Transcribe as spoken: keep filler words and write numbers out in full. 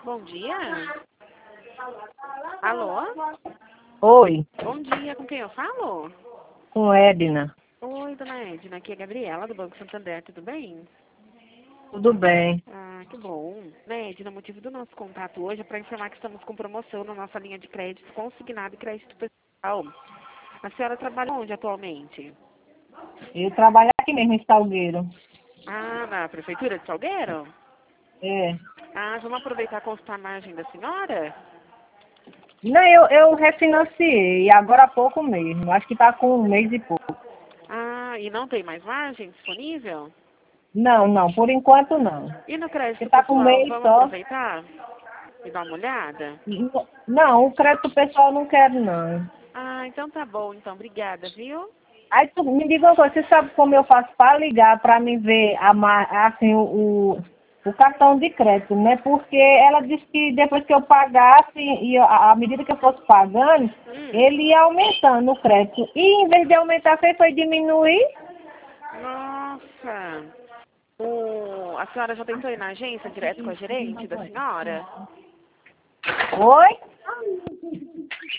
Bom dia. Alô? Oi, Bom dia, com quem eu falo? com Edna. Oi, dona Edna, aqui é a Gabriela, do Banco Santander, tudo bem? Tudo bem? Ah, que bom. Né, Edna, o motivo do nosso contato hoje é para informar que estamos com promoção na nossa linha de crédito consignado e crédito pessoal. A senhora trabalha onde atualmente? Eu trabalho aqui mesmo em Salgueiro. Ah, na Prefeitura de Salgueiro? É. Ah, vamos aproveitar e consultar a margem da senhora? Não, eu, eu refinanciei, agora há pouco mesmo. Acho que está com um mês e pouco. Ah, e não tem mais margem disponível? Não, não, por enquanto não. E no Porque crédito está com um pessoal, mês vamos só. aproveitar e dar uma olhada? Não, o crédito pessoal eu não quero, não. Ah, então tá bom, então, obrigada, viu? Aí tu me diga uma coisa, você sabe como eu faço para ligar, para me ver a, ma- assim, o, o, o cartão de crédito, né? Porque ela disse que depois que eu pagasse, e a- à medida que eu fosse pagando, Hum, ele ia aumentando o crédito. E em vez de aumentar, foi, foi diminuir? nossa. O, a senhora já tentou ir na agência direto com a gerente da senhora? Oi?